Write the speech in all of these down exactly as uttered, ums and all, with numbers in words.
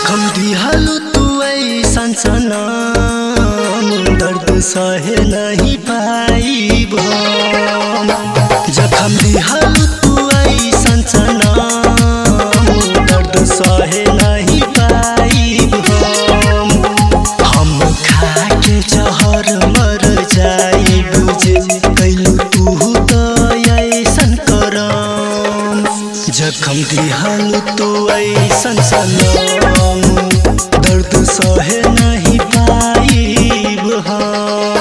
जखम दिहालू तू ऐसन सनम दर्द सहे नहीं पाइब हम। जखम दिहालू तू ऐसन सनम दर्द सहे नहीं पाइब हम। हम खा के जहर मर जाइब जे कैलू तू तो ऐसन करम। जखम दिहालू तू ऐसन सनम दर्द सहे नहीं पाइब हम।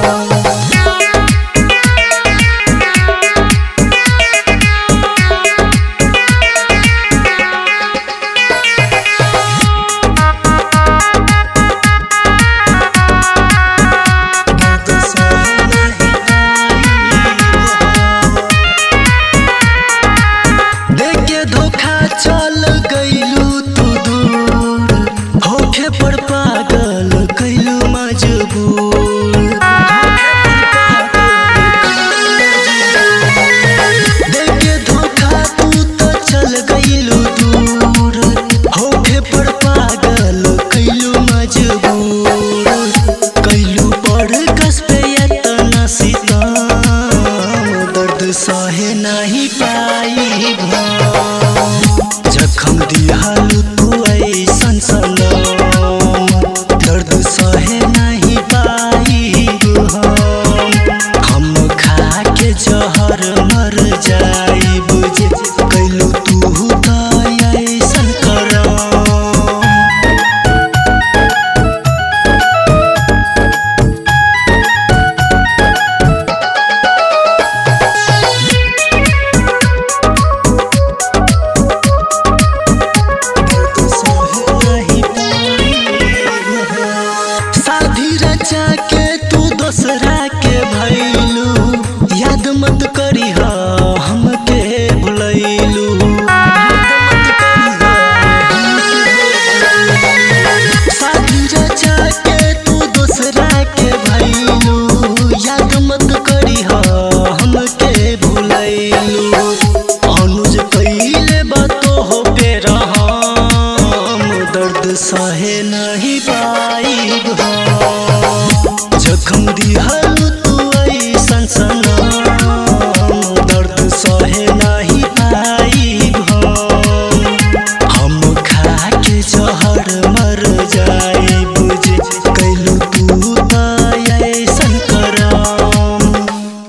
चल गइलू तू दूर होखे पर पागल कैलू मजबूर। देके धोखा तू तो चल गइलू दूर होखे पर पागल कैलू मजबूर। कैलू पर कस पे इतना सितम दर्द सहे नहीं पाइब हम। जखम दिहालू